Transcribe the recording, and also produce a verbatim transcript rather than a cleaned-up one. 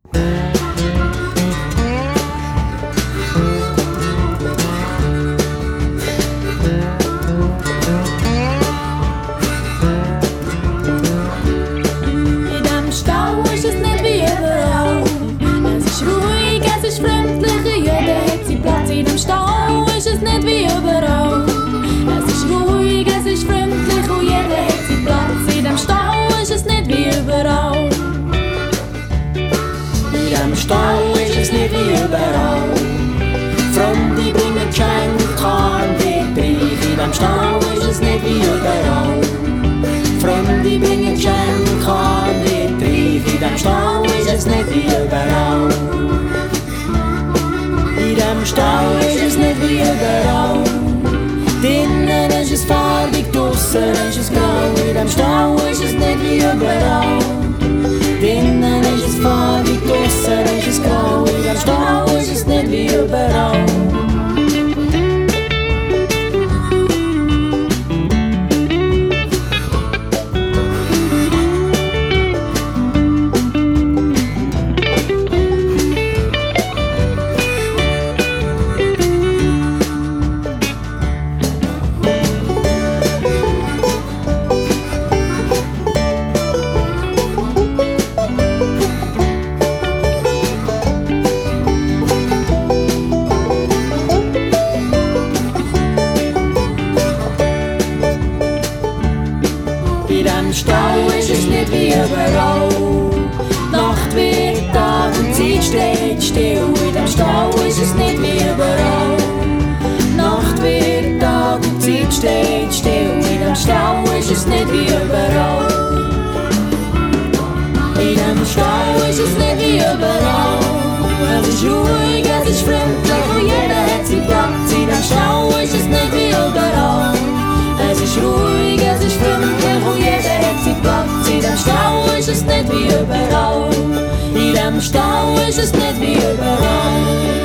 In dem Stau ist es nicht wie überall. Es ist ruhig, es ist freundlich und jeder hat seinen Platz. In dem Stau ist es nicht wie überall. In dem Stau ist es nicht wie überall. Freunde bringen Geschenke, kein Wegbrief. In dem Stau ist es nicht wie überall. Freunde bringen Geschenke, kein Wegbrief. In dem Stau ist es nicht wie überall. In dem Stau ist es nicht wie überall. Drinnen ist es farbig, draussen ist es grau. In dem Stau ist es nicht wie überall. Drinnen ist es farbig, draussen ist es grau. In dem Stau ist es nicht wie überall. In dem Stau ist es nicht wie überall. Nacht wird Tag und Zeit steht still. In dem Stau ist es nicht wie überall. Nacht wird Tag und Zeit steht still. In dem Stau ist es nicht wie überall. In dem Stau ist es nicht wie überall. Es ist ruhig, es ist freundlich und jeder hat seinen Platz. In dem Stau ist es nicht wie überall. Es ist ruhig, es ist freundlich und jeder hat seinen Platz. In dem Stau ist es nicht wie überall. In dem Stau ist es nicht wie überall.